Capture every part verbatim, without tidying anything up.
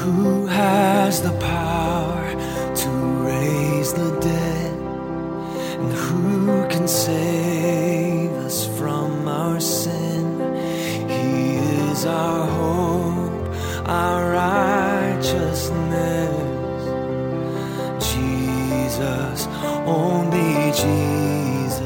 Who has the power to raise the dead? And who can save us from our sin? He is our hope, our righteousness. Jesus, only Jesus.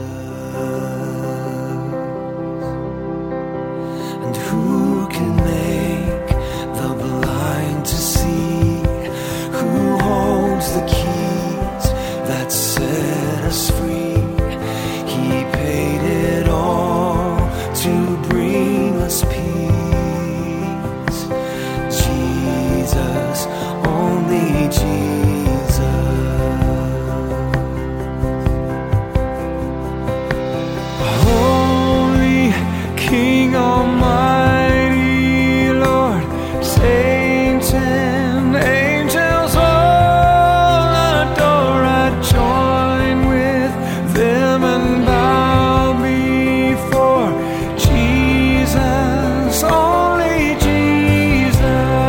And who can make the blind to see? Who holds the keys that set us free? He paid it all to bring us peace. Jesus, only Jesus. Holy King Almighty, Lord, saints and angels all adore. I join with them and bow before Jesus, only Jesus.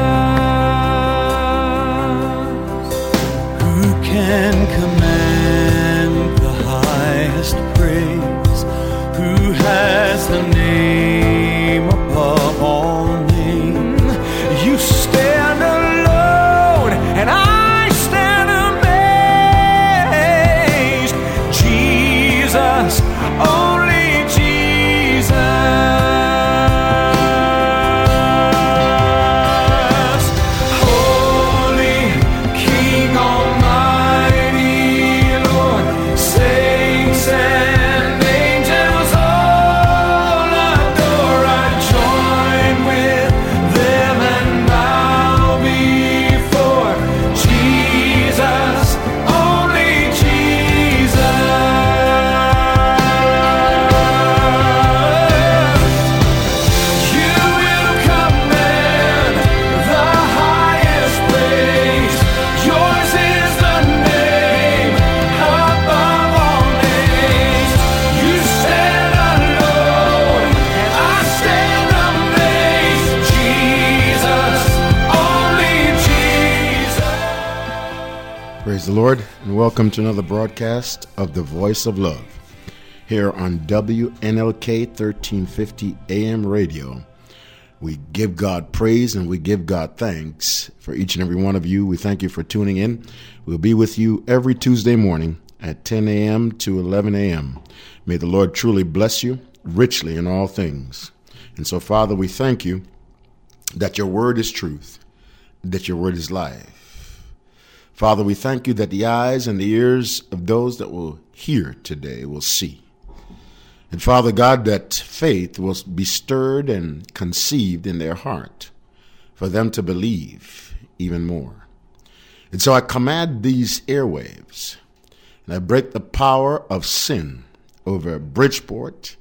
Who can command the highest praise? Who has the name above all names? You stand alone, and I stand amazed. Jesus, only Jesus. Holy King Almighty, Lord, saints and angels all adore. I join with them and bow before Jesus, only Jesus. You will command the highest praise. Yours is the name above all names. You stand alone, and I stand amazed. Jesus, only Jesus. Praise the Lord, and welcome to another broadcast of The Voice of Love here on W N L K thirteen fifty A M radio. We give God praise and we give God thanks for each and every one of you. We thank you for tuning in. We'll be with you every Tuesday morning at ten a.m. to eleven a.m. May the Lord truly bless you richly in all things. And so, Father, we thank you that your word is truth, that your word is life. Father, we thank you that the eyes and the ears of those that will hear today will see. And Father God, that faith will be stirred and conceived in their heart for them to believe even more. And so I command these airwaves, and I break the power of sin over Bridgeport,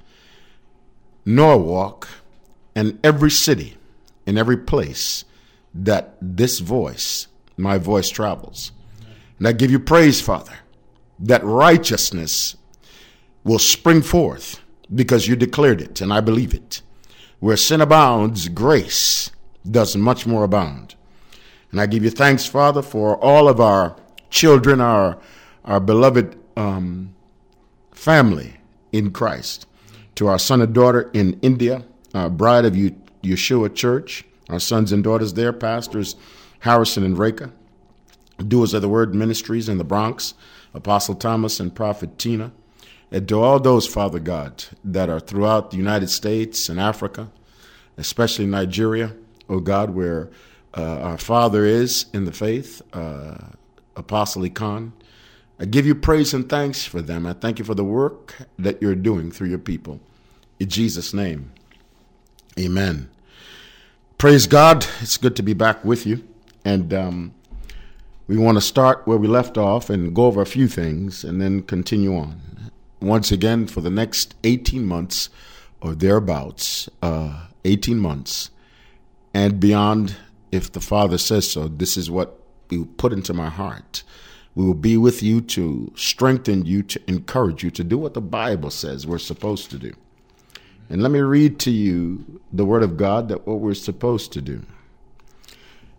Norwalk, and every city and every place that this voice, my voice, travels. And I give you praise, Father, that righteousness will spring forth because you declared it, and I believe it. Where sin abounds, grace does much more abound. And I give you thanks, Father, for all of our children, our our beloved um, family in Christ, to our son and daughter in India, our Bride of Yeshua Church, our sons and daughters there, pastors Harrison and Reka, Doers of the Word Ministries in the Bronx, Apostle Thomas and Prophet Tina, and to all those, Father God, that are throughout the United States and Africa, especially Nigeria, oh God, where uh, our father is in the faith, uh, Apostle Ikan. I give you praise and thanks for them. I thank you for the work that you're doing through your people. In Jesus' name, amen. Praise God. It's good to be back with you. And um, we want to start where we left off and go over a few things and then continue on. Once again, for the next eighteen months or thereabouts, uh, eighteen months and beyond, if the Father says so, this is what we put into my heart. We will be with you to strengthen you, to encourage you to do what the Bible says we're supposed to do. And let me read to you the word of God, that what we're supposed to do.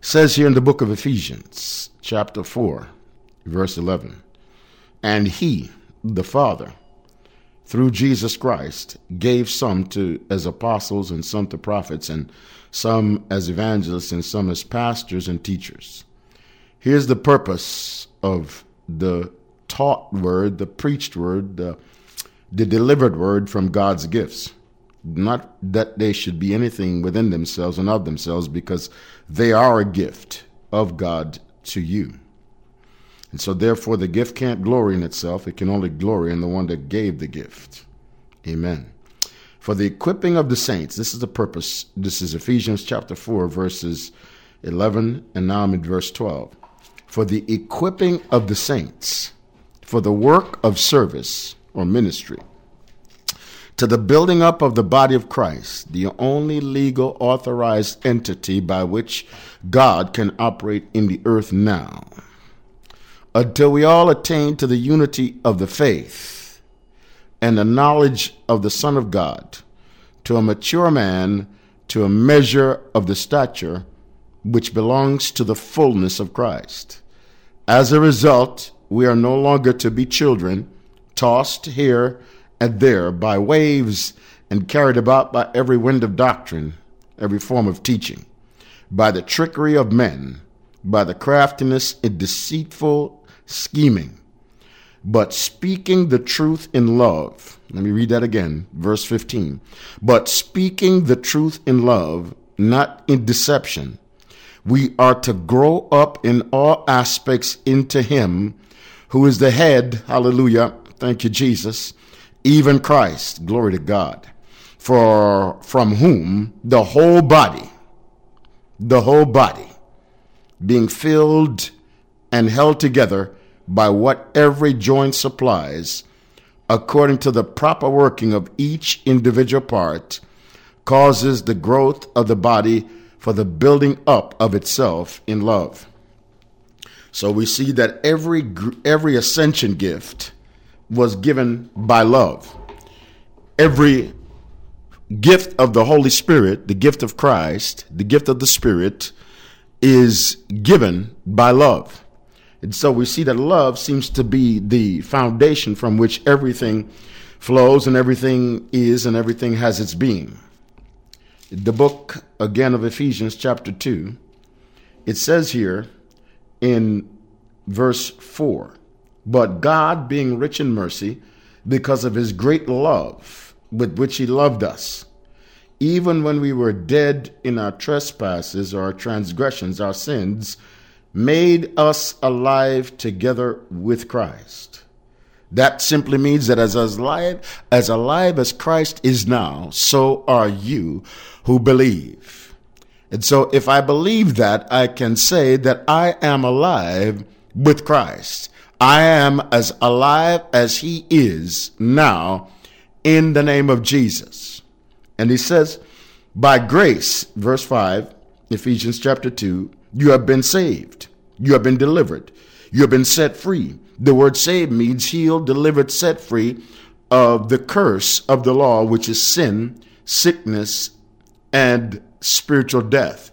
says here in the book of Ephesians, chapter four, verse eleven, and he, the Father, through Jesus Christ, gave some to as apostles and some to prophets and some as evangelists and some as pastors and teachers. Here's the purpose of the taught word, the preached word, the, the delivered word from God's gifts. Not that they should be anything within themselves and of themselves, because they are a gift of God to you. And so therefore the gift can't glory in itself. It can only glory in the one that gave the gift. Amen. For the equipping of the saints, this is the purpose. This is Ephesians chapter four, verses eleven, and now I'm in verse twelve. For the equipping of the saints, for the work of service or ministry, to the building up of the body of Christ, the only legal authorized entity by which God can operate in the earth now, until we all attain to the unity of the faith and the knowledge of the Son of God, to a mature man, to a measure of the stature which belongs to the fullness of Christ. As a result, we are no longer to be children, tossed here and there by waves and carried about by every wind of doctrine, every form of teaching, by the trickery of men, by the craftiness and deceitful scheming, but speaking the truth in love. Let me read that again, verse fifteen. But speaking the truth in love, not in deception, we are to grow up in all aspects into him who is the head, hallelujah, thank you, Jesus, even Christ, glory to God, for from whom the whole body, the whole body, being filled and held together by what every joint supplies, according to the proper working of each individual part, causes the growth of the body for the building up of itself in love. So we see that every every ascension gift was given by love. Every gift of the Holy Spirit, the gift of Christ, the gift of the Spirit, is given by love. And so we see that love seems to be the foundation from which everything flows and everything is and everything has its being. The book, again, of Ephesians chapter two, it says here in verse four, but God, being rich in mercy, because of his great love with which he loved us, even when we were dead in our trespasses or our transgressions, our sins, made us alive together with Christ. That simply means that as alive, as alive as Christ is now, so are you who believe. And so if I believe that, I can say that I am alive with Christ. I am as alive as he is now in the name of Jesus. And he says, by grace, verse five, Ephesians chapter two, you have been saved. You have been delivered. You have been set free. The word saved means healed, delivered, set free of the curse of the law, which is sin, sickness, and spiritual death.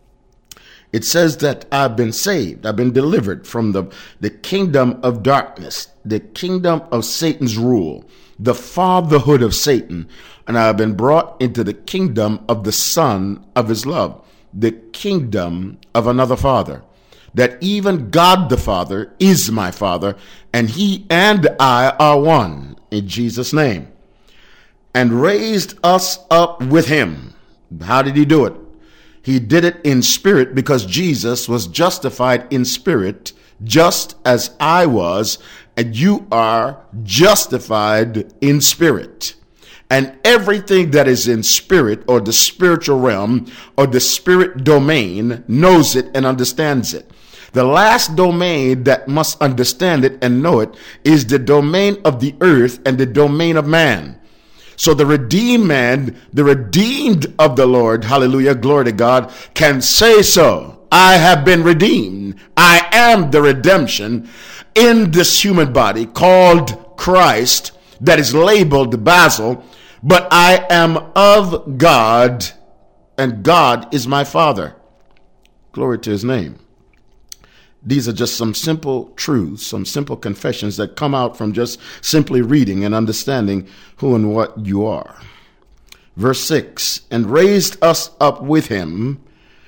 It says that I've been saved. I've been delivered from the, the kingdom of darkness, the kingdom of Satan's rule, the fatherhood of Satan. And I've been brought into the kingdom of the Son of his love, the kingdom of another Father. That even God the Father is my Father, and he and I are one in Jesus' name. And raised us up with him. How did he do it? He did it in spirit, because Jesus was justified in spirit, just as I was, and you are justified in spirit. And everything that is in spirit, or the spiritual realm, or the spirit domain, knows it and understands it. The last domain that must understand it and know it is the domain of the earth and the domain of man. So the redeemed man, the redeemed of the Lord, hallelujah, glory to God, can say so. I have been redeemed. I am the redemption in this human body called Christ, that is labeled Basil, but I am of God, and God is my Father. Glory to his name. These are just some simple truths, some simple confessions that come out from just simply reading and understanding who and what you are. Verse six, and raised us up with him,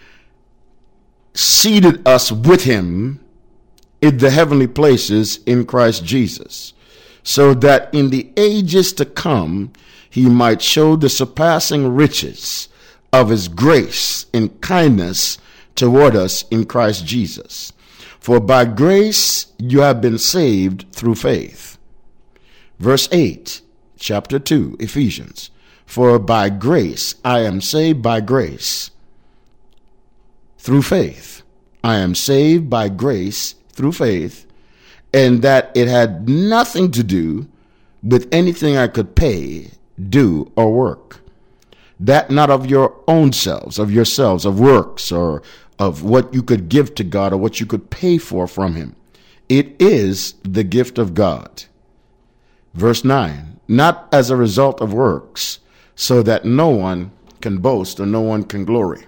seated us with him in the heavenly places in Christ Jesus, so that in the ages to come he might show the surpassing riches of his grace and kindness toward us in Christ Jesus. For by grace you have been saved through faith. Verse eight, chapter two, Ephesians. For by grace I am saved by grace through faith. I am saved by grace through faith, and that it had nothing to do with anything I could pay, do, or work. That not of your own selves, of yourselves, of works, or of what you could give to God or what you could pay for from him. It is the gift of God. Verse nine, not as a result of works, so that no one can boast or no one can glory.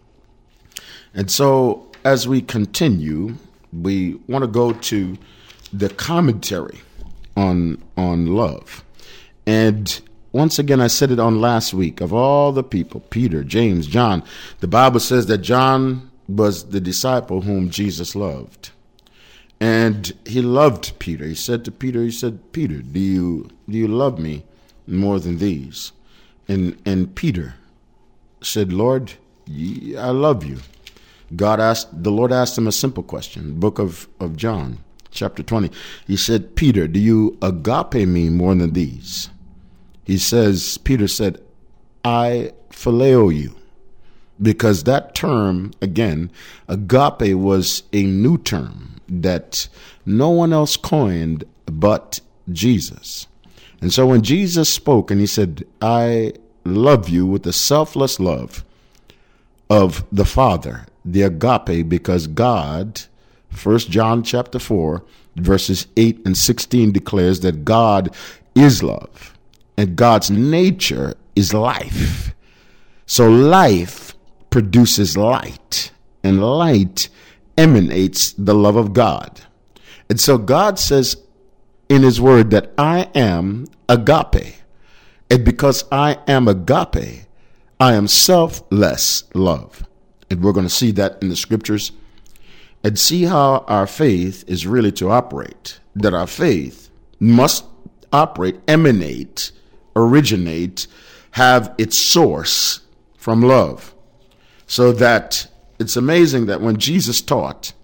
And so as we continue, we want to go to the commentary on, on love. And once again, I said it on last week, of all the people, Peter, James, John, the Bible says that John was the disciple whom Jesus loved. And he loved Peter. He said to Peter, he said, Peter, do you do you love me more than these? And and Peter said, Lord, I love you. God asked, the Lord asked him a simple question, book of, of John, chapter twenty. He said, Peter, do you agape me more than these? He says, Peter said, I phileo you. Because that term, again, agape was a new term that no one else coined but Jesus. And so when Jesus spoke and he said, I love you with the selfless love of the Father, the agape, because God, First John chapter four, verses eight and sixteen declares that God is love and God's nature is life. So life produces light, and light emanates the love of God. And so God says in his word that I am agape. And because I am agape, I am selfless love. And we're going to see that in the scriptures and see how our faith is really to operate. That our faith must operate, emanate, originate, have its source from love. So that it's amazing that when Jesus taught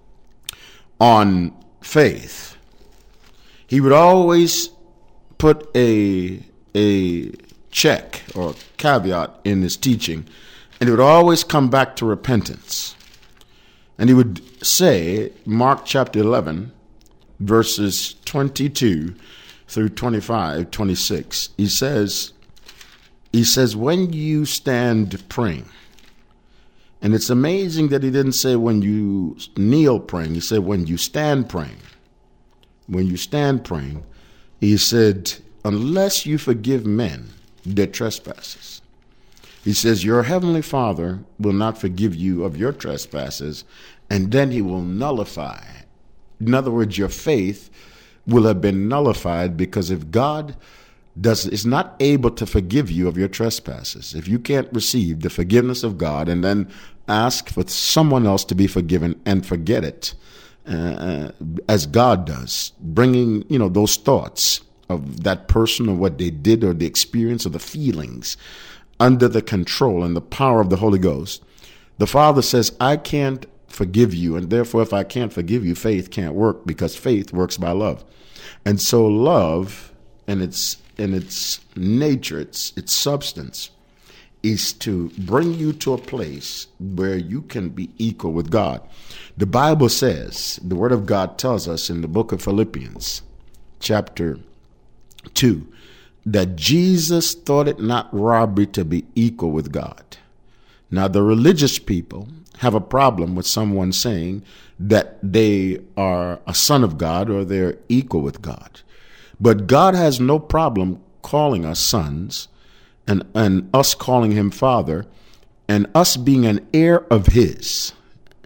on faith, he would always put a, a check or caveat in his teaching, and he would always come back to repentance. And he would say, Mark chapter eleven, verses twenty-two through twenty-five, twenty-six, he says, he says, when you stand praying, and it's amazing that he didn't say when you kneel praying. He said when you stand praying. When you stand praying, he said, unless you forgive men their trespasses. He says, your heavenly Father will not forgive you of your trespasses, and then he will nullify. In other words, your faith will have been nullified, because if God does is not able to forgive you of your trespasses, if you can't receive the forgiveness of God and then ask for someone else to be forgiven and forget it, uh, as God does, bringing, you know, those thoughts of that person or what they did or the experience or the feelings under the control and the power of the Holy Ghost, the Father says, I can't forgive you, and therefore if I can't forgive you, faith can't work, because faith works by love. And so love and its in its nature, its its substance, is to bring you to a place where you can be equal with God. The Bible says, the Word of God tells us in the book of Philippians, chapter two, that Jesus thought it not robbery to be equal with God. Now, the religious people have a problem with someone saying that they are a son of God or they're equal with God. But God has no problem calling us sons and, and us calling him Father and us being an heir of his.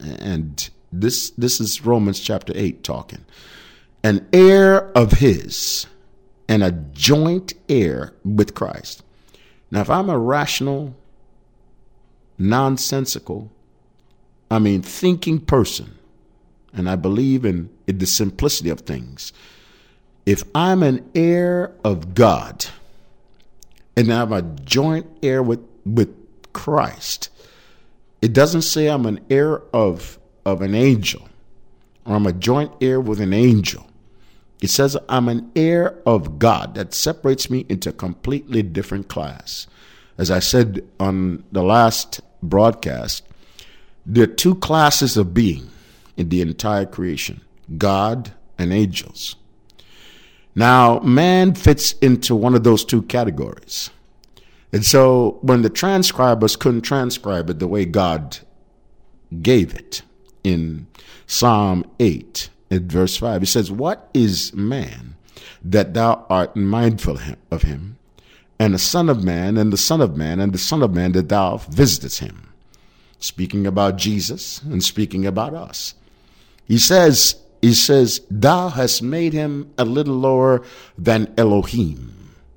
And this this is Romans chapter eight talking. An heir of his and a joint heir with Christ. Now, if I'm a rational, nonsensical, I mean, thinking person, and I believe in, in the simplicity of things, if I'm an heir of God and I'm a joint heir with, with Christ, it doesn't say I'm an heir of, of an angel or I'm a joint heir with an angel. It says I'm an heir of God. That separates me into a completely different class. As I said on the last broadcast, there are two classes of being in the entire creation, God and angels. Now, man fits into one of those two categories. And so when the transcribers couldn't transcribe it the way God gave it in Psalm eight, in verse five, it says, what is man that thou art mindful of him, and the son of man, and the son of man, and the son of man that thou visitest him? Speaking about Jesus and speaking about us. He says, he says, thou hast made him a little lower than Elohim.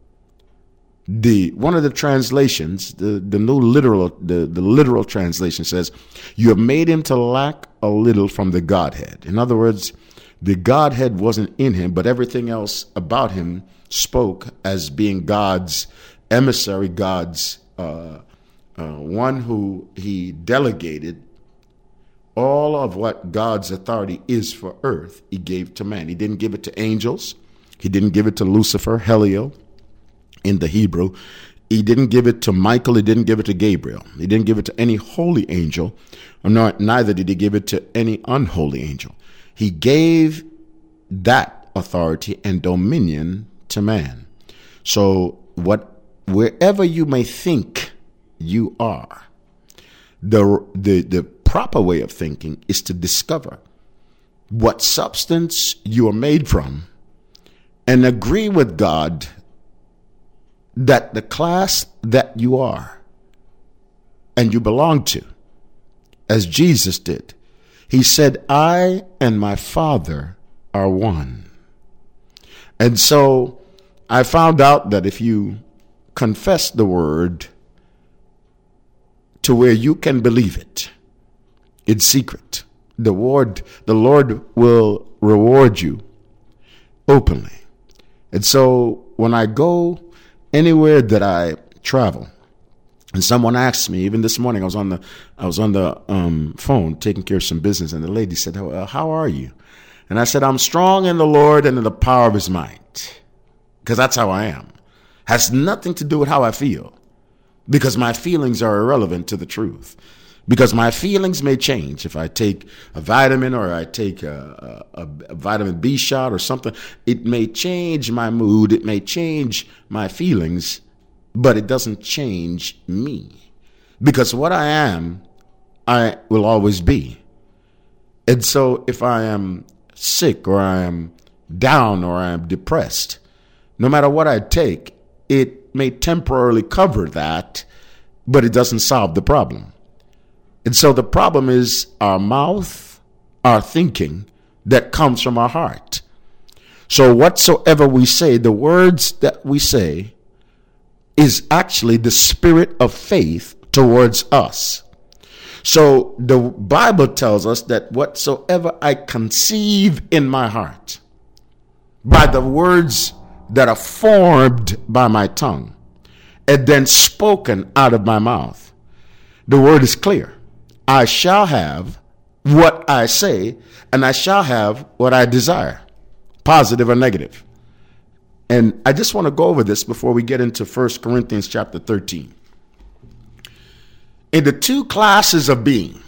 The one of the translations, the, the new literal, the, the literal translation says, you have made him to lack a little from the Godhead. In other words, the Godhead wasn't in him, but everything else about him spoke as being God's emissary, God's uh, uh, one who he delegated all of what God's authority is for earth, he gave to man. He didn't give it to angels. He didn't give it to Lucifer, Heliel, in the Hebrew. He didn't give it to Michael. He didn't give it to Gabriel. He didn't give it to any holy angel, nor neither did he give it to any unholy angel. He gave that authority and dominion to man. So what, wherever you may think you are, the the the proper way of thinking is to discover what substance you are made from and agree with God that the class that you are and you belong to, as Jesus did, he said, I and my Father are one. And so I found out that if you confess the word to where you can believe it in secret, the Lord, the Lord will reward you openly. And so when I go anywhere that I travel, and someone asked me, even this morning, I was on the I was on the um, phone taking care of some business, and the lady said, oh, uh, how are you? And I said, I'm strong in the Lord and in the power of his might, because that's how I am. Has nothing to do with how I feel, because my feelings are irrelevant to the truth. Because my feelings may change if I take a vitamin or I take a, a, a vitamin B shot or something. It may change my mood. It may change my feelings, but it doesn't change me. Because what I am, I will always be. And so if I am sick or I am down or I am depressed, no matter what I take, it may temporarily cover that, but it doesn't solve the problem. And so the problem is our mouth, our thinking that comes from our heart. So whatsoever we say, the words that we say is actually the spirit of faith towards us. So the Bible tells us that whatsoever I conceive in my heart, by the words that are formed by my tongue and then spoken out of my mouth, the word is clear. I shall have what I say, and I shall have what I desire, positive or negative. And I just want to go over this before we get into First Corinthians chapter thirteen. In the two classes of being,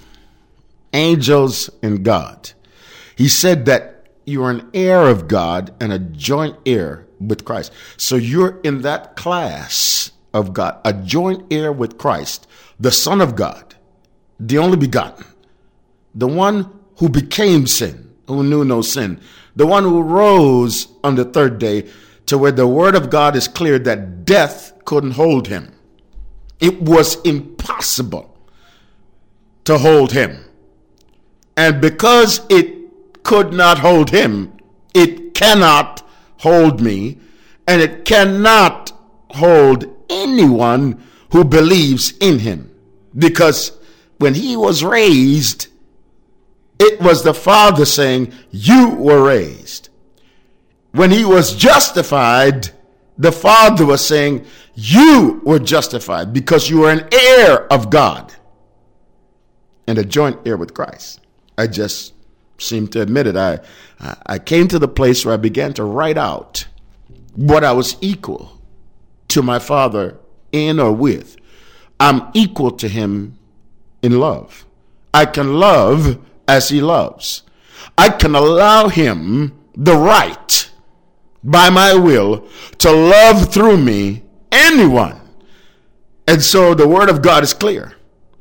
angels and God, he said that you are an heir of God and a joint heir with Christ. So you're in that class of God, a joint heir with Christ, the Son of God, the only begotten, the one who became sin, who knew no sin, the one who rose on the third day to where the word of God is clear that death couldn't hold him. It was impossible to hold him. And because it could not hold him, it cannot hold me, and it cannot hold anyone who believes in him. Because when he was raised, it was the Father saying, you were raised. When he was justified, the Father was saying, you were justified because you are an heir of God and a joint heir with Christ. I just seem to admit it. I, I came to the place where I began to write out what I was equal to my Father in or with. I'm equal to him in love. I can love as he loves. I can allow him the right by my will to love through me anyone. And so the word of God is clear.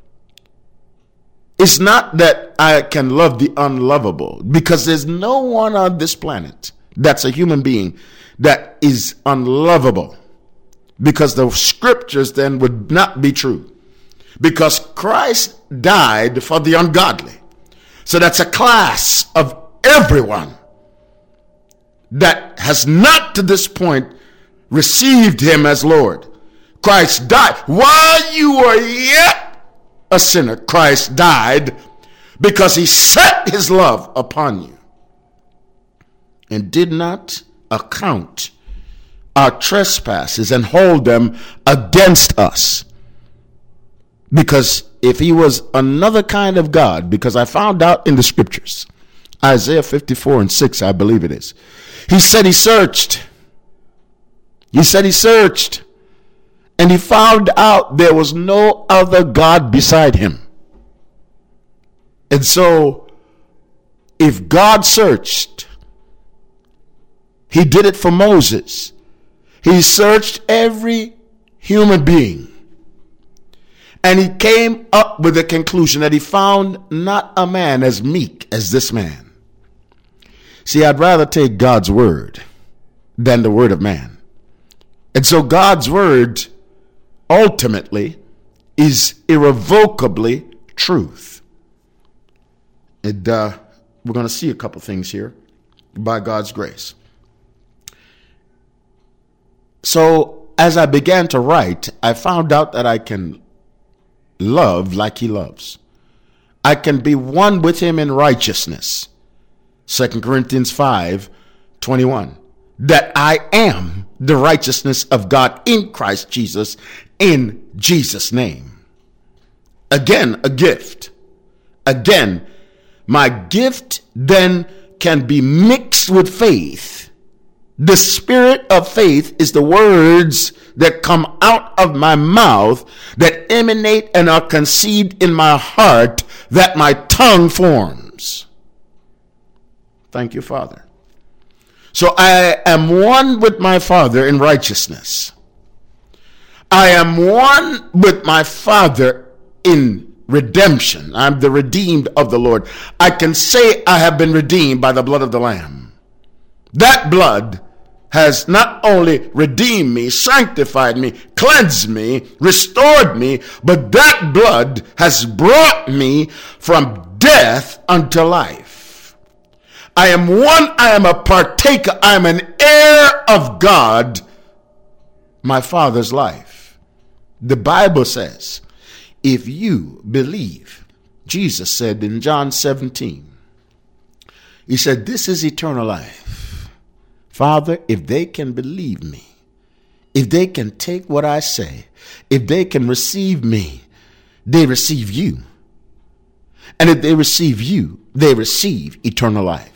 It's not that I can love the unlovable, because there's no one on this planet that's a human being that is unlovable, because the scriptures then would not be true, because Christ died for the ungodly. So that's a class of everyone that has not to this point received him as Lord. Christ died while you were yet a sinner. Christ died because he set his love upon you and did not account our trespasses and hold them against us. Because if he was another kind of God, because I found out in the scriptures, Isaiah fifty-four and six, I believe it is, he said he searched. He said he searched. And he found out there was no other God beside him. And so, if God searched, he did it for Moses. He searched every human being. And he came up with the conclusion that he found not a man as meek as this man. See, I'd rather take God's word than the word of man. And so God's word ultimately is irrevocably truth. And uh, we're going to see a couple things here by God's grace. So as I began to write, I found out that I can love like he loves. I can be one with him in righteousness. Second Corinthians five twenty-one. That I am the righteousness of God in Christ Jesus, in Jesus' name. Again, a gift. Again, my gift then can be mixed with faith. The spirit of faith is the words that come out of my mouth, that emanate and are conceived in my heart, that my tongue forms. Thank you, Father. So I am one with my Father in righteousness. I am one with my Father in redemption. I'm the redeemed of the Lord. I can say I have been redeemed by the blood of the Lamb. That blood has not only redeemed me, sanctified me, cleansed me, restored me, but that blood has brought me from death unto life. I am one, I am a partaker, I am an heir of God, my Father's life. The Bible says, if you believe, Jesus said in John seventeen, he said, this is eternal life. Father, if they can believe me, if they can take what I say, if they can receive me, they receive you. And if they receive you, they receive eternal life.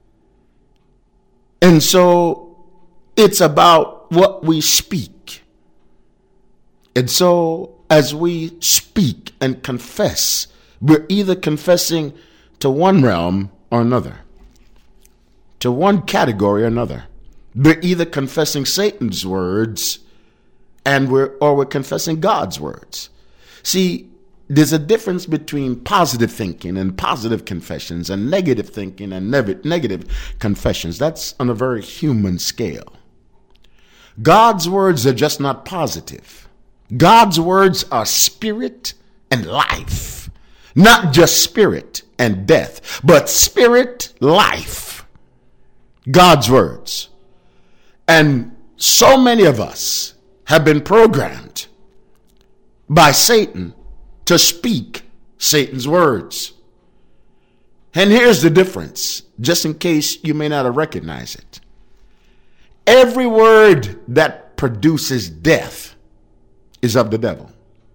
And so it's about what we speak. And so as we speak and confess, we're either confessing to one realm or another, to one category or another. We're either confessing Satan's words and we're or we're confessing God's words. See, there's a difference between positive thinking and positive confessions and negative thinking and ne- negative confessions. That's on a very human scale. God's words are just not positive. God's words are spirit and life, not just spirit and death, but spirit, life. God's words. And so many of us have been programmed by Satan to speak Satan's words. And here's the difference, just in case you may not have recognized it. Every word that produces death is of the devil.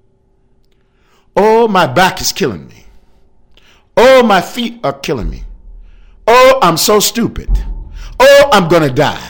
Oh, my back is killing me. Oh, my feet are killing me. Oh, I'm so stupid. Oh, I'm going to die.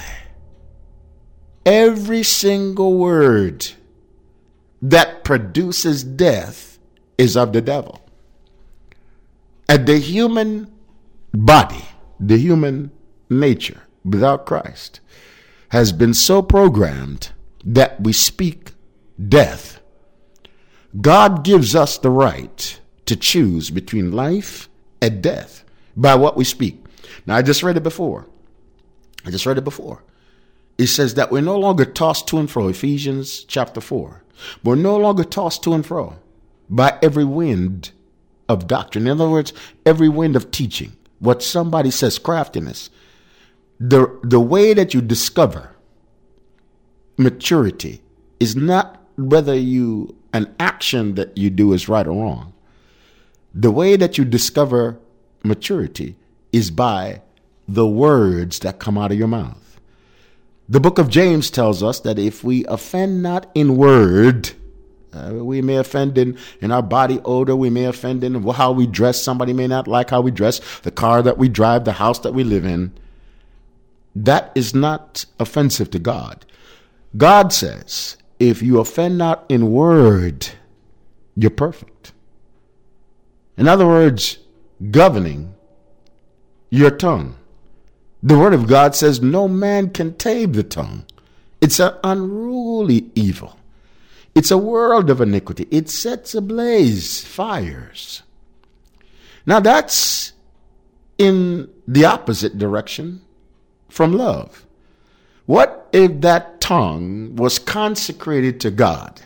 Every single word that produces death is of the devil. And the human body, the human nature without Christ has been so programmed that we speak death. God gives us the right to choose between life and death by what we speak. Now, I just read it before. I just read it before. It says that we're no longer tossed to and fro, Ephesians chapter four. We're no longer tossed to and fro by every wind of doctrine. In other words, every wind of teaching. What somebody says, craftiness. The, the way that you discover maturity is not whether you an action that you do is right or wrong. The way that you discover maturity is by the words that come out of your mouth. The book of James tells us that if we offend not in word, uh, we may offend in, in our body odor, we may offend in how we dress. Somebody may not like how we dress, the car that we drive, the house that we live in. That is not offensive to God. God says, if you offend not in word, you're perfect. In other words, governing your tongue. The word of God says no man can tame the tongue. It's an unruly evil. It's a world of iniquity. It sets ablaze fires. Now that's in the opposite direction from love. What if that tongue was consecrated to God?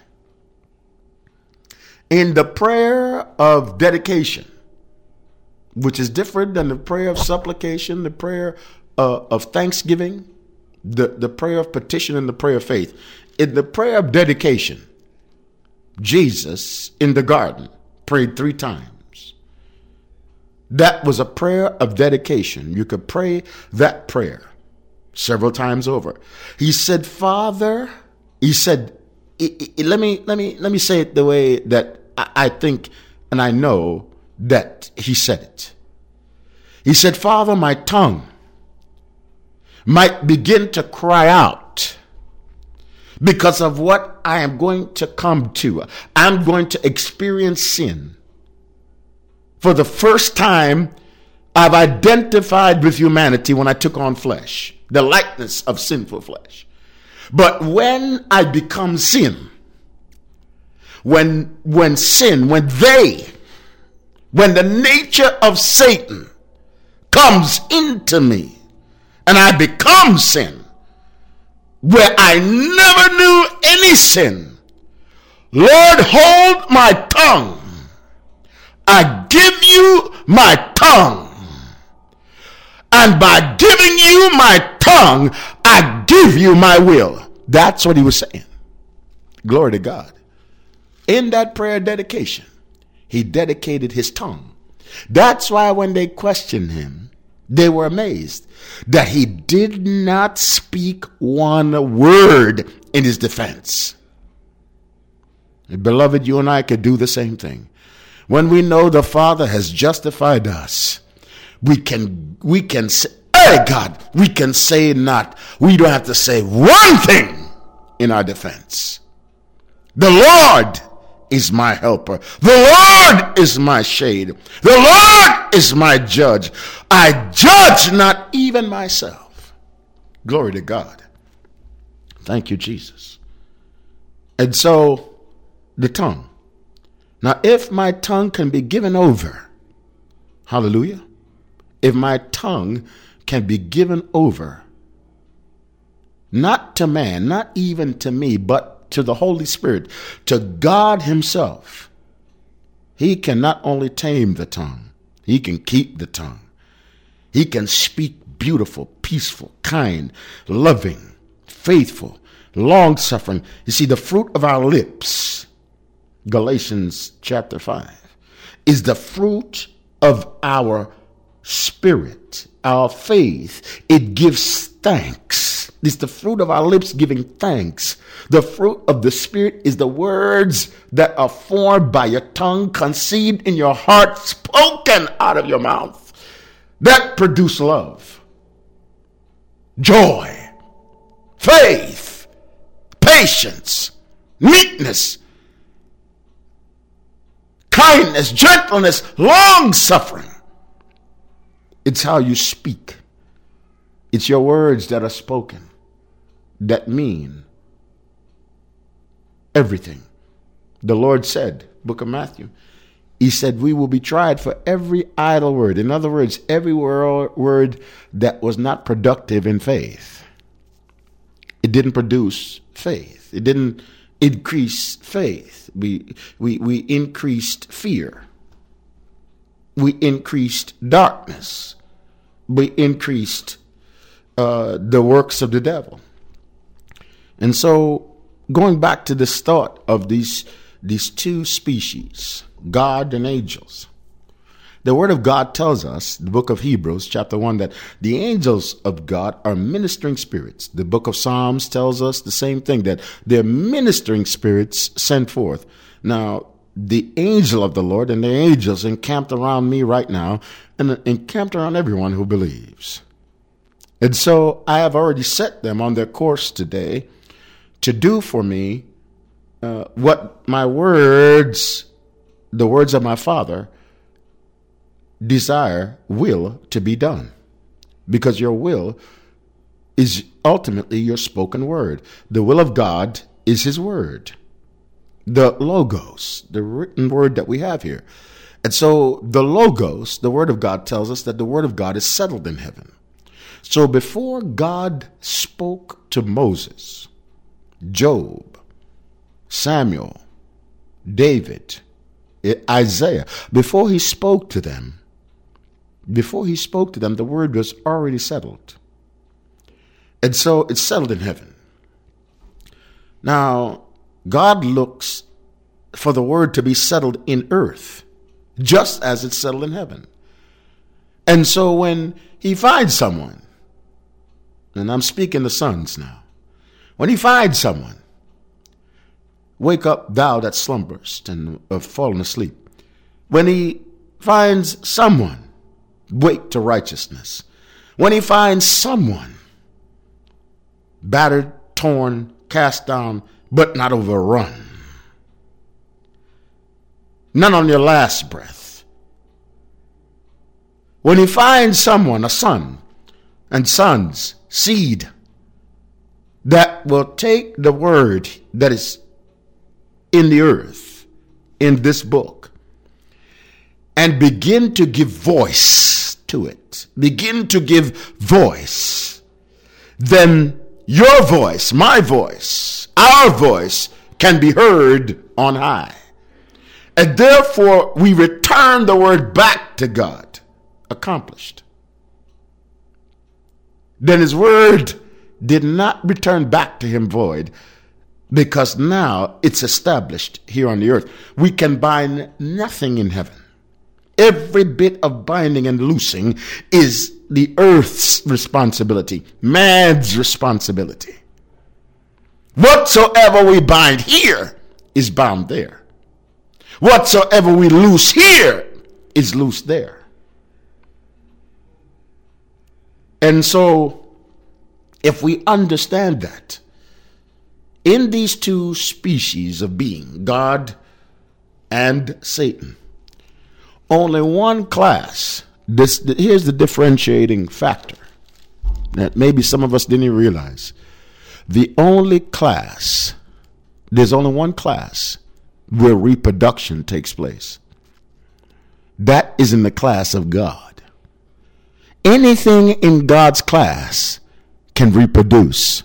In the prayer of dedication, which is different than the prayer of supplication, the prayer uh, of thanksgiving, the, the prayer of petition, and the prayer of faith. In the prayer of dedication, Jesus in the garden prayed three times. That was a prayer of dedication. You could pray that prayer several times over. He said, Father, he said, let me, let me, let me say it the way that I think and I know that he said it. He said, Father, my tongue might begin to cry out because of what I am going to come to. I'm going to experience sin. For the first time, I've identified with humanity when I took on flesh, the likeness of sinful flesh. But when I become sin, when, when sin, when they, when the nature of Satan comes into me and I become sin, where I never knew any sin, Lord, hold my tongue. I give you my tongue. And by giving you my tongue, I give you my will. That's what he was saying. Glory to God. In that prayer dedication, he dedicated his tongue. That's why when they questioned him, they were amazed that he did not speak one word in his defense. Beloved, you and I could do the same thing. When we know the Father has justified us, we can, we can say, hey God, we can say not, we don't have to say one thing in our defense. The Lord is my helper. The Lord is my shade. The Lord is my judge. I judge not even myself. Glory to God. Thank you, Jesus. And so, the tongue. Now, if my tongue can be given over, hallelujah, if my tongue can be given over, not to man, not even to me, but to the Holy Spirit, to God himself, he can not only tame the tongue, He can keep the tongue. He can speak beautiful, peaceful, kind, loving, faithful, long-suffering. You see, the fruit of our lips, Galatians chapter five, is the fruit of our spirit, our faith. It gives thanks. It's the fruit of our lips giving thanks. The fruit of the Spirit is the words that are formed by your tongue, conceived in your heart, spoken out of your mouth, that produce love, joy, faith, patience, meekness, kindness, gentleness, long-suffering. It's how you speak. It's your words that are spoken that mean everything. The Lord said, Book of Matthew, He said, we will be tried for every idle word. In other words, every word that was not productive in faith. It didn't produce faith. It didn't increase faith. We, we, we increased fear. We increased darkness. We increased uh, the works of the devil. And so, going back to this thought of these, these two species, God and angels, the Word of God tells us, the book of Hebrews, chapter one, that the angels of God are ministering spirits. The book of Psalms tells us the same thing, that they're ministering spirits sent forth. Now, the angel of the Lord and the angels encamped around me right now and encamped around everyone who believes. And so I have already set them on their course today to do for me uh, what my words, the words of my Father, desire, will to be done. Because your will is ultimately your spoken word. The will of God is His word. The Logos, the written word that we have here. And so the Logos, the Word of God, tells us that the Word of God is settled in heaven. So before God spoke to Moses, Job, Samuel, David, Isaiah, before He spoke to them, before He spoke to them, the Word was already settled. And so it's settled in heaven. Now, God looks for the Word to be settled in earth, just as it's settled in heaven. And so when He finds someone, and I'm speaking to sons now, when He finds someone, wake up thou that slumberest and have fallen asleep. When He finds someone, wake to righteousness. When He finds someone, battered, torn, cast down, but not overrun. None on your last breath. When He finds someone, a son, and sons, seed, that will take the word that is in the earth, in this book, and begin to give voice to it, begin to give voice, then your voice, my voice, our voice can be heard on high. And therefore, we return the word back to God, accomplished. Then His word did not return back to Him void, because now it's established here on the earth. We can bind nothing in heaven. Every bit of binding and loosing is the earth's responsibility, man's responsibility. Whatsoever we bind here is bound there. Whatsoever we loose here is loose there. And so, if we understand that, in these two species of being, God and Satan, only one class, this, here's the differentiating factor that maybe some of us didn't realize. The only class, there's only one class where reproduction takes place. That is in the class of God. Anything in God's class can reproduce.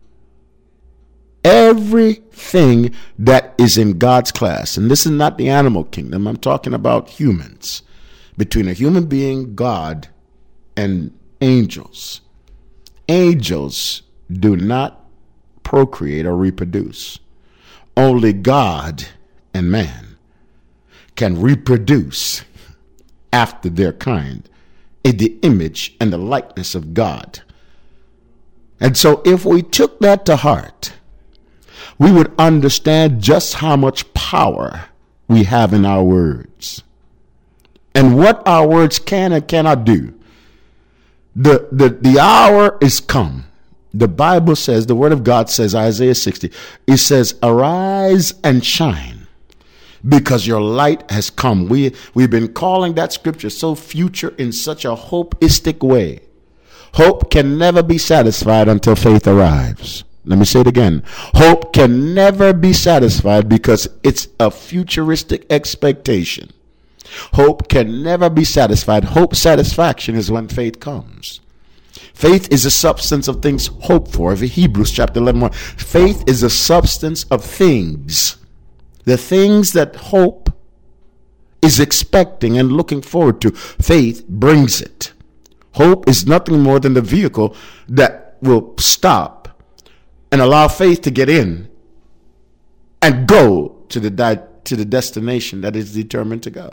Everything that is in God's class, and this is not the animal kingdom, I'm talking about humans. between a human being, God, and angels. Angels do not procreate or reproduce. Only God and man can reproduce after their kind in the image and the likeness of God. And so if we took that to heart, we would understand just how much power we have in our words and what our words can and cannot do. The, the, the hour is come. The Bible says, the word of God says, Isaiah sixty, it says, arise and shine because your light has come. We, we've been calling that scripture so future in such a hopeistic way. Hope can never be satisfied until faith arrives. Let me say it again. Hope can never be satisfied because it's a futuristic expectation. Hope can never be satisfied. Hope satisfaction is when faith comes. Faith is a substance of things hoped for. Hebrews chapter eleven, one. Faith is a substance of things. The things that hope is expecting and looking forward to. Faith brings it. Hope is nothing more than the vehicle that will stop and allow faith to get in and go to the di- to the destination that is determined to go.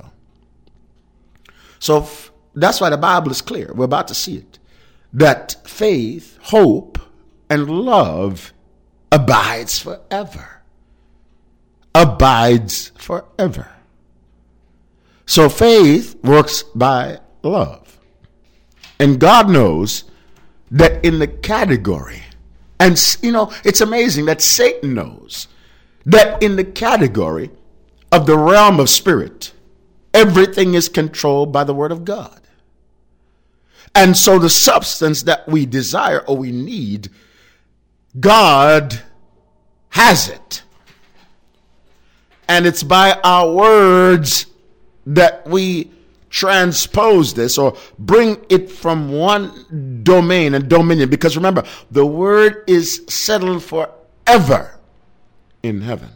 So f- that's why the Bible is clear. We're about to see it. That faith, hope, and love abides forever. Abides forever. So faith works by love. And God knows that in the category, and you know, it's amazing that Satan knows that in the category of the realm of spirit, everything is controlled by the word of God. And so the substance that we desire or we need, God has it. And it's by our words that we transpose this or bring it from one domain and dominion. Because remember, the word is settled forever in heaven.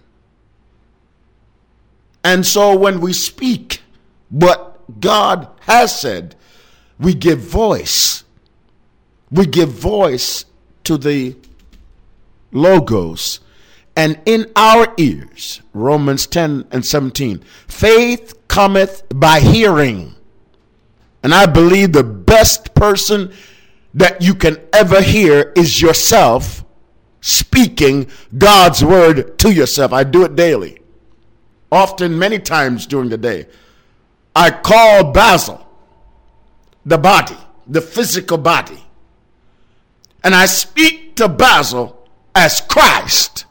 And so when we speak what God has said, we give voice. We give voice to the logos. And in our ears, Romans ten and seventeen, faith cometh by hearing. And I believe the best person that you can ever hear is yourself speaking God's word to yourself. I do it daily. Often, many times during the day. I call Basil, the body, the physical body. And I speak to Basil as Christ.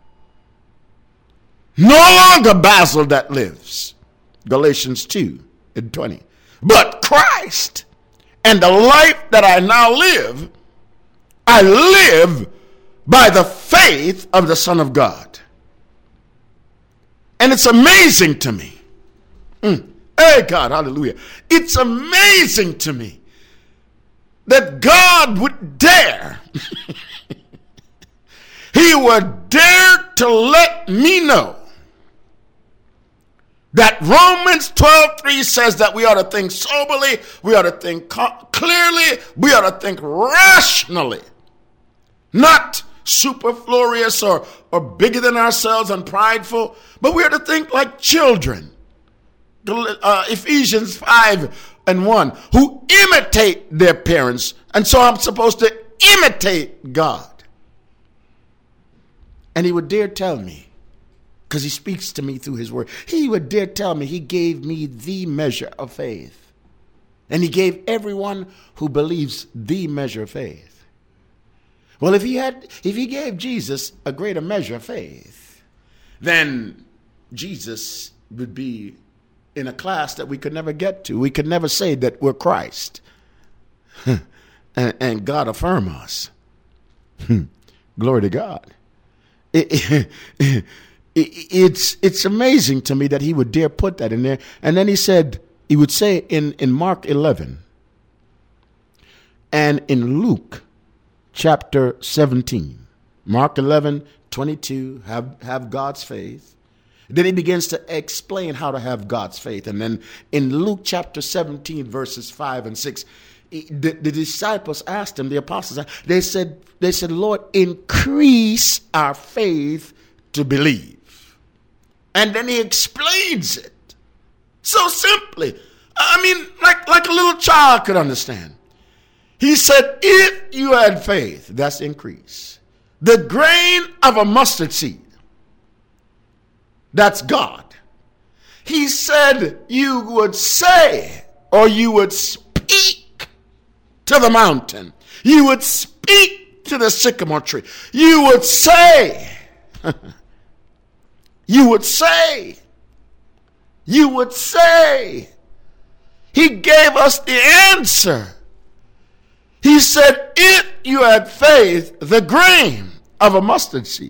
No longer Basil that lives. Galatians two and twenty. But Christ. And the life that I now live, I live by the faith of the Son of God. And it's amazing to me. Mm. Hey, God, hallelujah. It's amazing to me that God would dare, he would dare to let me know that Romans twelve three says that we ought to think soberly, we ought to think co- clearly, we ought to think rationally, not superfluous or, or bigger than ourselves and prideful, but we ought to think like children. Uh, Ephesians five and one, who imitate their parents. And so I'm supposed to imitate God. And he would dare tell me, because he speaks to me through his word, he would dare tell me he gave me the measure of faith. And he gave everyone who believes the measure of faith. Well, if he had, if he gave Jesus a greater measure of faith, then Jesus would be in a class that we could never get to. We could never say that we're Christ. and, and God affirm us. Glory to God. It, it, it, it's, it's amazing to me that he would dare put that in there. And then he said, he would say in, in Mark eleven and in Luke chapter seventeen, Mark eleven, twenty-two, have, have God's faith. Then he begins to explain how to have God's faith. And then in Luke chapter seventeen, verses five and six, the, the disciples asked him, the apostles, they said, they said, Lord, increase our faith to believe. And then he explains it so simply. I mean, like, like a little child could understand. He said, if you had faith, that's increase. The grain of a mustard seed. That's God. He said you would say, or you would speak to the mountain. You would speak to the sycamore tree. You would say, you would say, you would say. He gave us the answer. He said, if you had faith, the grain of a mustard seed.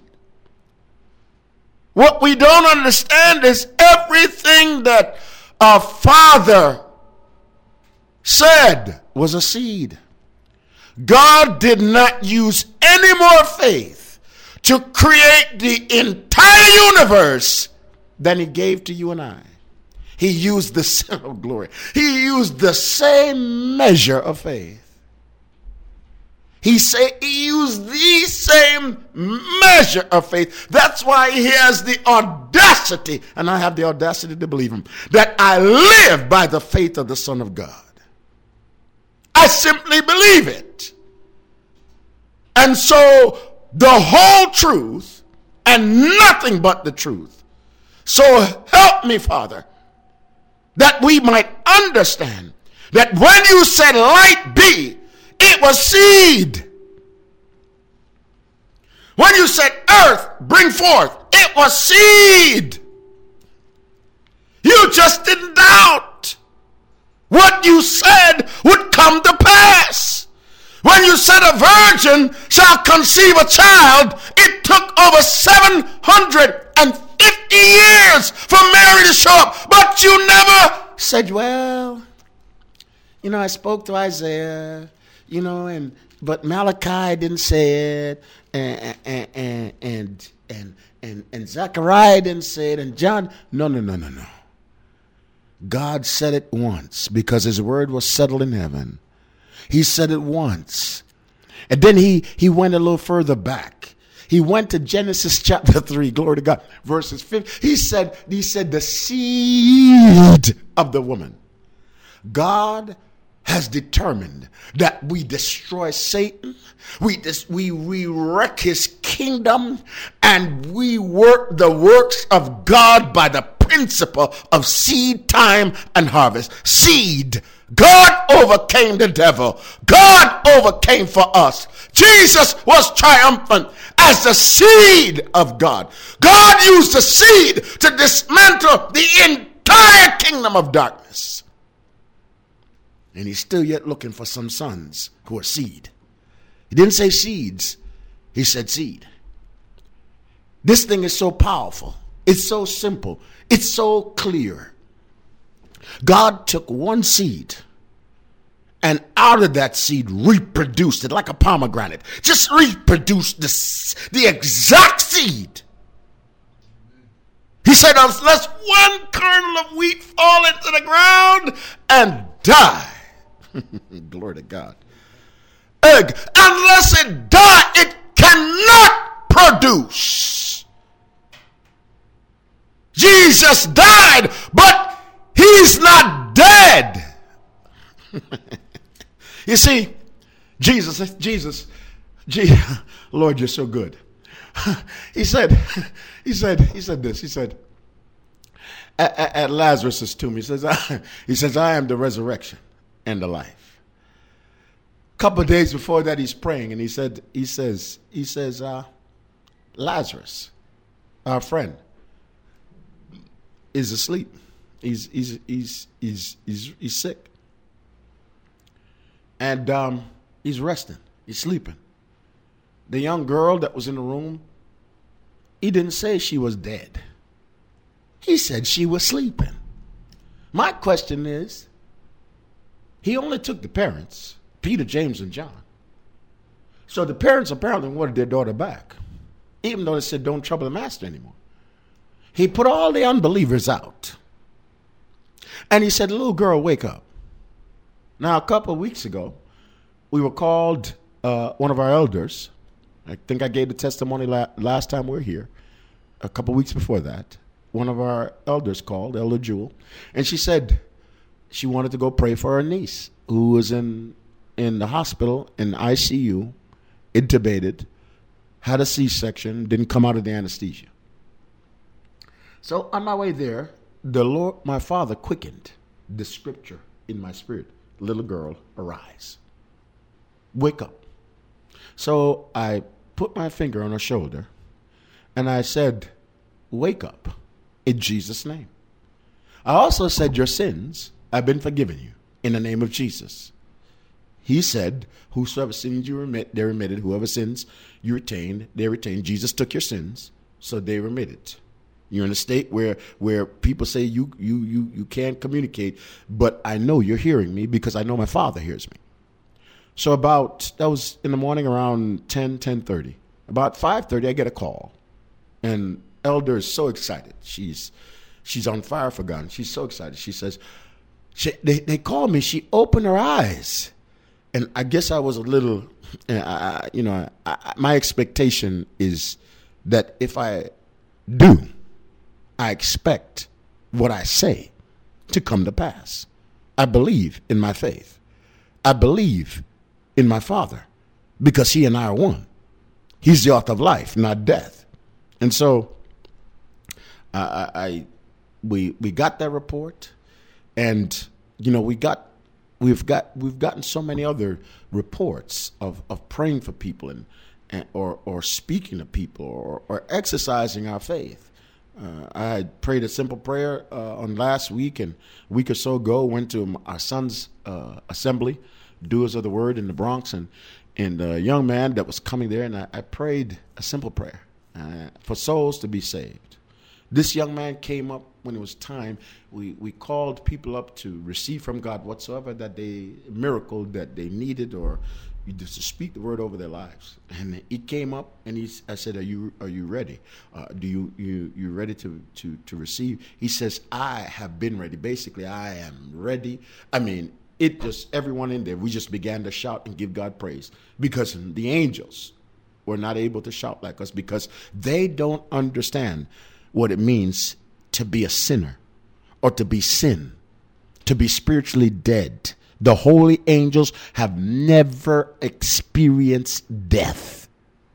What we don't understand is everything that our Father said was a seed. God did not use any more faith to create the entire universe than he gave to you and I. He used the, oh glory, he used the same measure of faith. He say he used the same measure of faith. That's why he has the audacity, and I have the audacity to believe him, that I live by the faith of the Son of God. I simply believe it. And so the whole truth and nothing but the truth. So help me, Father, that we might understand that when you said light be, it was seed. When you said earth, bring forth, it was seed. You just didn't doubt. What you said would come to pass. When you said a virgin shall conceive a child, it took over seven hundred fifty years for Mary to show up. But you never said, well, you know, I spoke to Isaiah. You know, and but Malachi didn't say it, and and and and and, and, and Zechariah didn't say it, and John. No, no, no, no, no. God said it once because his word was settled in heaven. He said it once, and then he he went a little further back. He went to Genesis chapter three, glory to God, verses fifty. He said he said the seed of the woman. God has determined that we destroy Satan, we dis- we, we wreck his kingdom, and we work the works of God by the principle of seed time and harvest. Seed. God overcame the devil. God overcame for us. Jesus was triumphant as the seed of God. God used the seed to dismantle the entire kingdom of darkness. And he's still yet looking for some sons who are seed. He didn't say seeds. He said seed. This thing is so powerful. It's so simple. It's so clear. God took one seed and out of that seed reproduced it like a pomegranate. Just reproduced the, the exact seed. He said, unless one kernel of wheat fall into the ground and die. Glory to God. Egg, unless it die, it cannot produce. Jesus died, but he's not dead. You see, Jesus, Jesus, Jesus, Lord, you're so good. He said, he said, he said this. He said, at, at Lazarus' tomb, he says, I, he says, I am the resurrection and the life. A couple of days before that, he's praying, and he said, he says, he says, uh, Lazarus, our friend, is asleep. He's he's he's he's he's, he's sick, and um, he's resting. He's sleeping. The young girl that was in the room, he didn't say she was dead. He said she was sleeping. My question is, he only took the parents, Peter, James, and John. So the parents apparently wanted their daughter back, even though they said don't trouble the master anymore. he put all the unbelievers out. And he said, little girl, wake up. Now, a couple of weeks ago, we were called, uh, one of our elders, I think I gave the testimony la- last time we were here, a couple of weeks before that, one of our elders called, Elder Jewel, and she said she wanted to go pray for her niece who was in, in the hospital, in the I C U, intubated, had a C-section, didn't come out of the anesthesia. So on my way there, the Lord, my Father, quickened the scripture in my spirit. Little girl, arise. Wake up. So I put my finger on her shoulder and I said, wake up in Jesus' name. I also said, your sins have been forgiven you in the name of Jesus. He said, whosoever sins you remit, they're remitted. Whoever sins you retain, they retain. Jesus took your sins, so they remitted. You're in a state where where people say you you you you can't communicate, but I know you're hearing me because I know my Father hears me. So about, that was in the morning around ten, ten thirty. About five thirty, I get a call. And Elder is so excited. She's she's on fire for God. She's so excited. She says, she, they, they called me. She opened her eyes. And I guess I was a little, uh, you know, I, I, my expectation is that if I do, I expect what I say to come to pass. I believe in my faith. I believe in my Father because he and I are one. He's the author of life, not death. And so I, I, I we we got that report, and you know we got we've got we've gotten so many other reports of, of praying for people and, and or or speaking to people or, or exercising our faith. Uh, I had prayed a simple prayer uh, on last week, and a week or so ago went to our son's uh, assembly, Doers of the Word in the Bronx, and and a young man that was coming there, and I, I prayed a simple prayer uh, for souls to be saved. This young man came up when it was time. We we called people up to receive from God whatsoever that they miracle that they needed, or just to speak the word over their lives. And he came up, and he, I said, "Are you are you ready? Uh, do you you you ready to to to receive?" He says, "I have been ready." Basically, I am ready. I mean, it just everyone in there. We just began to shout and give God praise because the angels were not able to shout like us because they don't understand what it means to be a sinner or to be sin, to be spiritually dead. The holy angels have never experienced death.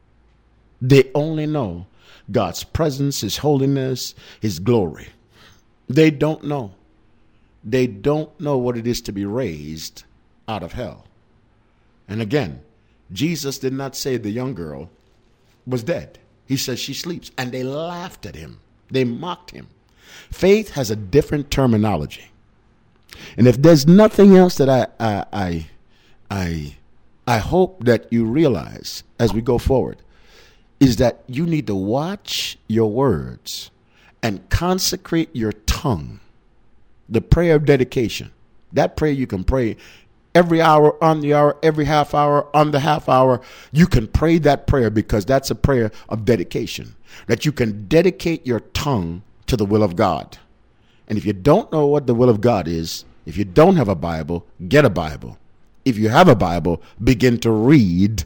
They only know God's presence, his holiness, his glory. They don't know. They don't know what it is to be raised out of hell. And again, Jesus did not say the young girl was dead. He says she sleeps. And they laughed at him. They mocked him. Faith has a different terminology. And if there's nothing else that I I I I, I hope that you realize as we go forward, is that you need to watch your words and consecrate your tongue. The prayer of dedication. That prayer you can pray every hour, on the hour, every half hour, on the half hour. You can pray that prayer because that's a prayer of dedication. That you can dedicate your tongue to the will of God. And if you don't know what the will of God is, if you don't have a Bible, get a Bible. If you have a Bible, begin to read.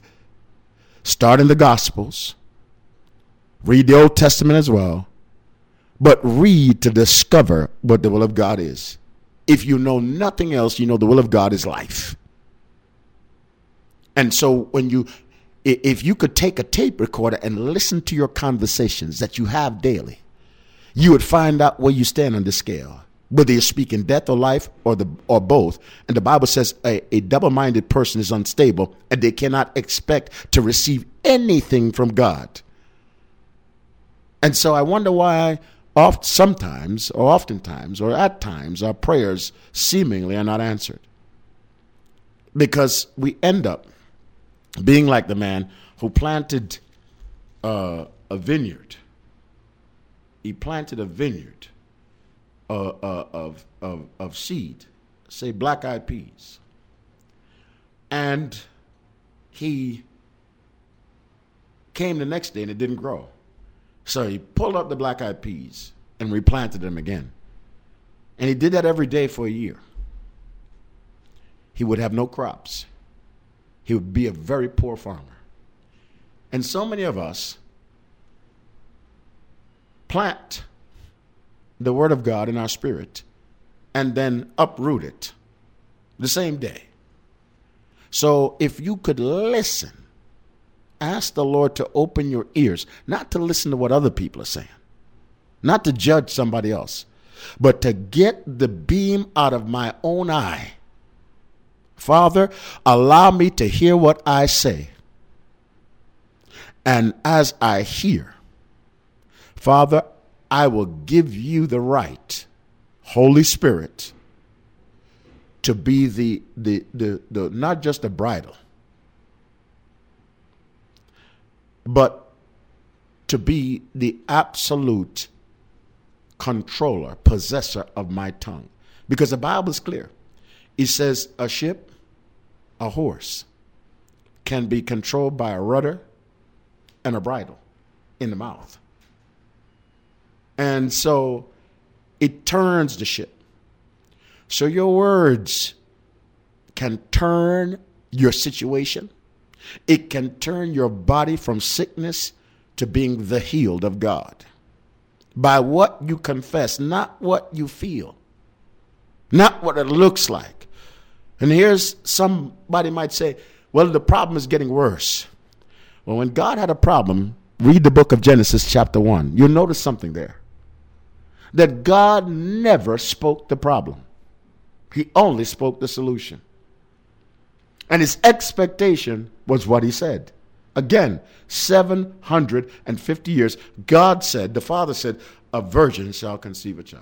Start in the Gospels. Read the Old Testament as well. But read to discover what the will of God is. If you know nothing else, you know the will of God is life. And so when you, if you could take a tape recorder and listen to your conversations that you have daily, you would find out where you stand on the scale, whether you're speaking death or life or the or both. And the Bible says a, a double-minded person is unstable and they cannot expect to receive anything from God. And so I wonder why oft, sometimes or oftentimes or at times our prayers seemingly are not answered. Because we end up being like the man who planted uh, a vineyard. He planted a vineyard uh, uh, of, of, of seed, say black-eyed peas. And he came the next day and it didn't grow. So he pulled up the black-eyed peas and replanted them again. And he did that every day for a year. He would have no crops. He would be a very poor farmer. And so many of us plant the word of God in our spirit and then uproot it the same day. So if you could listen, ask the Lord to open your ears, not to listen to what other people are saying, not to judge somebody else, but to get the beam out of my own eye. Father, allow me to hear what I say. And as I hear, Father, I will give you the right, Holy Spirit, to be the, the, the, the not just the bridle, but to be the absolute controller, possessor of my tongue. Because the Bible is clear. It says a ship, a horse, can be controlled by a rudder and a bridle in the mouth. And so it turns the ship. So your words can turn your situation. It can turn your body from sickness to being the healed of God. By what you confess, not what you feel, not what it looks like. And here's somebody might say, well, the problem is getting worse. Well, when God had a problem, read the book of Genesis chapter one. You'll notice something there. That God never spoke the problem. He only spoke the solution. And his expectation was what he said. Again, seven hundred fifty years, God said, the Father said, a virgin shall conceive a child.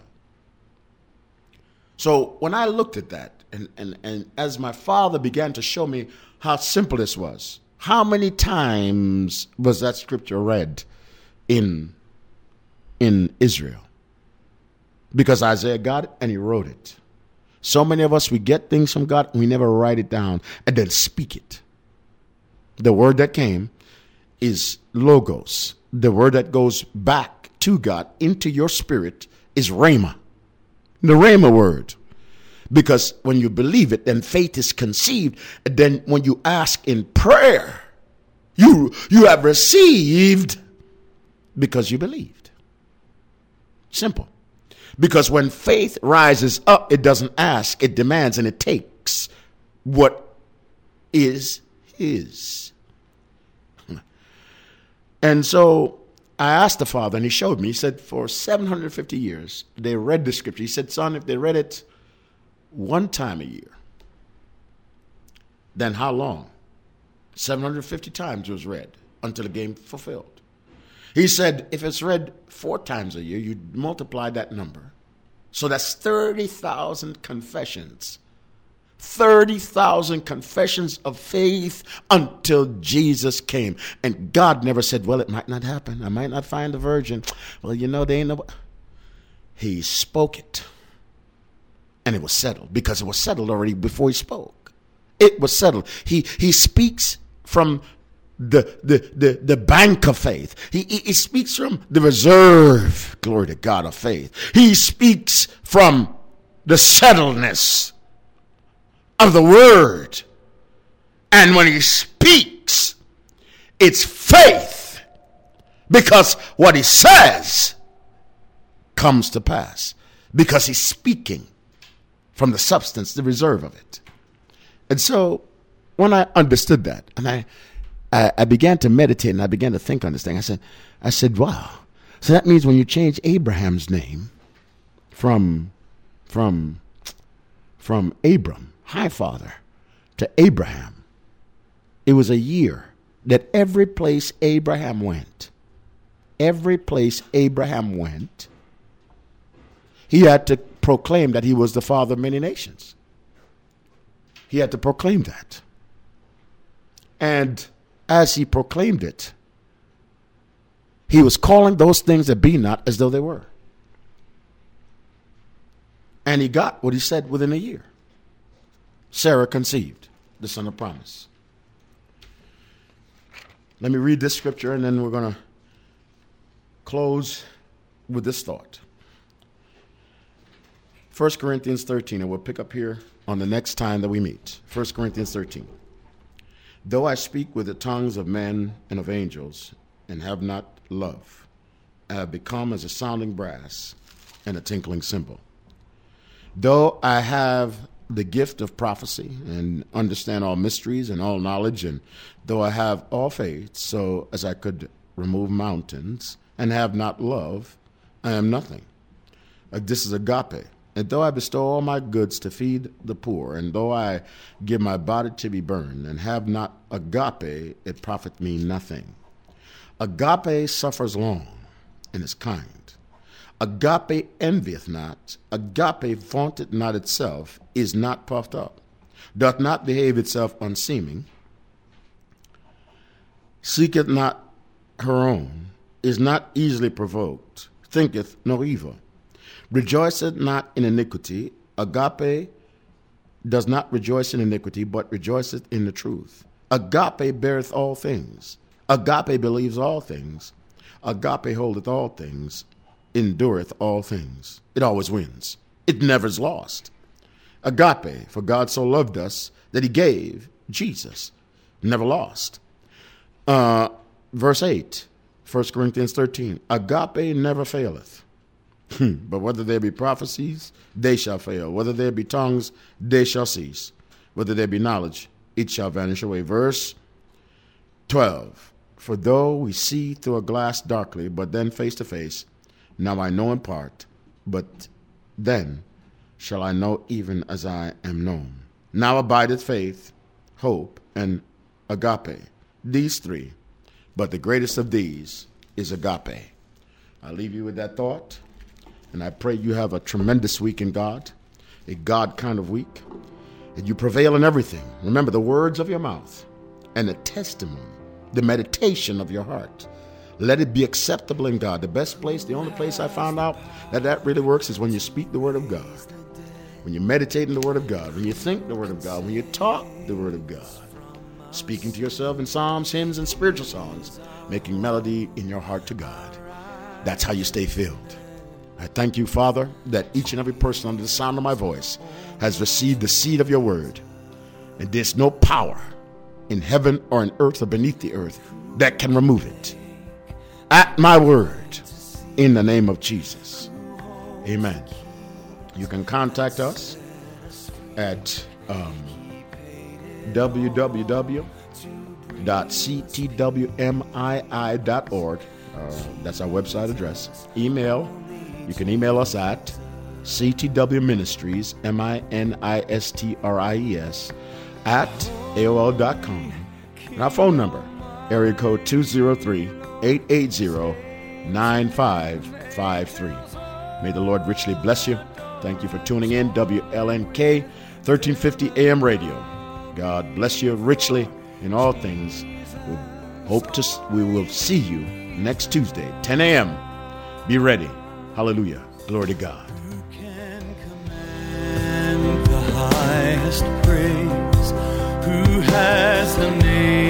So when I looked at that, and, and, and as my Father began to show me how simple this was, how many times was that scripture read in, in Israel? Because Isaiah got it and he wrote it. So many of us, we get things from God, we never write it down and then speak it. The word that came is logos. The word that goes back to God into your spirit is rhema. The rhema word. Because when you believe it, then faith is conceived. And then when you ask in prayer, you, you have received because you believed. Simple. Because when faith rises up, it doesn't ask, it demands, and it takes what is his. And so I asked the Father, and he showed me. He said, for seven hundred fifty years, they read the scripture. He said, son, if they read it one time a year, then how long? seven hundred fifty times it was read until it became fulfilled. He said, if it's read four times a year, you multiply that number. So that's thirty thousand confessions. thirty thousand confessions of faith until Jesus came. And God never said, well, it might not happen. I might not find a virgin. Well, you know, they ain't no. He spoke it. And it was settled because it was settled already before he spoke. It was settled. He, he speaks from The, the the the bank of faith. He, he he speaks from the reserve, glory to God, of faith. He speaks from the settledness of the word. And when he speaks, it's faith. Because what he says comes to pass. Because he's speaking from the substance, the reserve of it. And so when I understood that, and I I, I began to meditate and I began to think on this thing. I said, I said, wow. So that means when you change Abraham's name from, from, from Abram, high father, to Abraham, it was a year that every place Abraham went, every place Abraham went, he had to proclaim that he was the father of many nations. He had to proclaim that. And as he proclaimed it, he was calling those things that be not as though they were. And he got what he said within a year. Sarah conceived the son of promise. Let me read this scripture and then we're going to close with this thought. First Corinthians thirteen, and we'll pick up here on the next time that we meet. First Corinthians thirteen. Though I speak with the tongues of men and of angels, and have not love, I have become as a sounding brass and a tinkling cymbal. Though I have the gift of prophecy and understand all mysteries and all knowledge, and though I have all faith so as I could remove mountains and have not love, I am nothing. Uh, this is agape. And though I bestow all my goods to feed the poor, and though I give my body to be burned, and have not agape, it profit me nothing. Agape suffers long and is kind. Agape envieth not. Agape vaunteth not itself, is not puffed up, doth not behave itself unseeming, seeketh not her own, is not easily provoked, thinketh no evil, rejoiceth not in iniquity. Agape does not rejoice in iniquity, but rejoiceth in the truth. Agape beareth all things. Agape believes all things. Agape holdeth all things, endureth all things. It always wins. It never is lost. Agape, for God so loved us that he gave Jesus, never lost. Uh, verse eight, First Corinthians thirteen, agape never faileth. But whether there be prophecies, they shall fail. Whether there be tongues, they shall cease. Whether there be knowledge, it shall vanish away. Verse twelve, for though we see through a glass darkly, but then face to face, now I know in part, but then shall I know even as I am known. Now abideth faith, hope, and agape, these three, but the greatest of these is agape. I leave you with that thought, and I pray you have a tremendous week in God, a God kind of week, and you prevail in everything. Remember the words of your mouth and the testimony, the meditation of your heart. Let it be acceptable in God. The best place, the only place I found out that that really works is when you speak the word of God, when you meditate in the word of God, when you think the word of God, when you talk the word of God, speaking to yourself in psalms, hymns, and spiritual songs, making melody in your heart to God. That's how you stay filled. I thank you, Father, that each and every person under the sound of my voice has received the seed of your word, and there's no power in heaven or in earth or beneath the earth that can remove it. At my word, in the name of Jesus. Amen. You can contact us at um, w w w dot c t w m i i dot org. Uh, that's our website address. Email. You can email us at C T W Ministries, M I N I S T R I E S, at A O L dot com. And our phone number, area code two zero three, eight eight zero, nine five five three. May the Lord richly bless you. Thank you for tuning in. W L N K, thirteen fifty A M radio. God bless you richly in all things. We hope to, we will see you next Tuesday, ten a m Be ready. Hallelujah. Glory to God. Who can command the highest praise? Who has the name